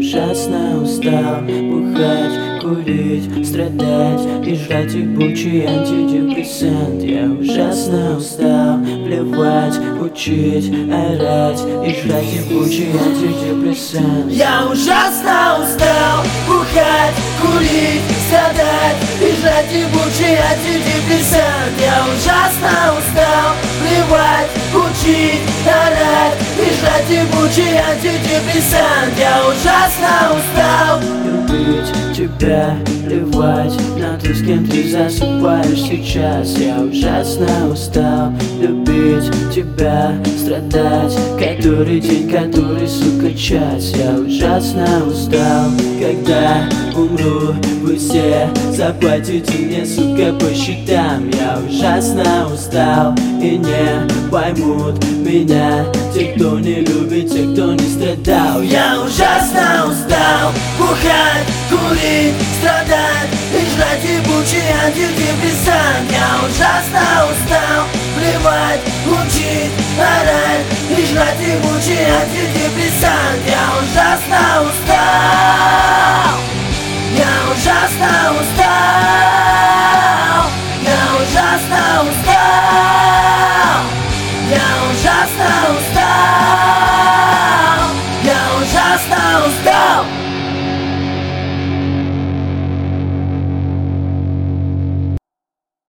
ужасно устал бухать, курить, страдать и жрать ебучий антидепрессант. Я ужасно устал плевать, учить, орать и жрать ебучий антидепрессант. Я ужасно устал бухать, курить, страдать и жрать ебучий антидепрессант. Я ужасно устал плевать, учить, орать и жрать ебучий антидепрессант. Я ужасно устал любить тебя, плевать на то, с кем ты засыпаешь сейчас. Я ужасно устал любить тебя, страдать который день, который, сука, час. Я ужасно устал, когда умру, вы все заплатите мне, сука, по счетам. Я ужасно устал и не поймут меня те, кто не любит, те, кто не страдал. Я ужасно устал бухать, курить, страдать и жрать ебучий антидепрессант. Я ужасно устал плевать, учить, орать и жрать ебучий антидепрессант. Я ужасно устал, я ужасно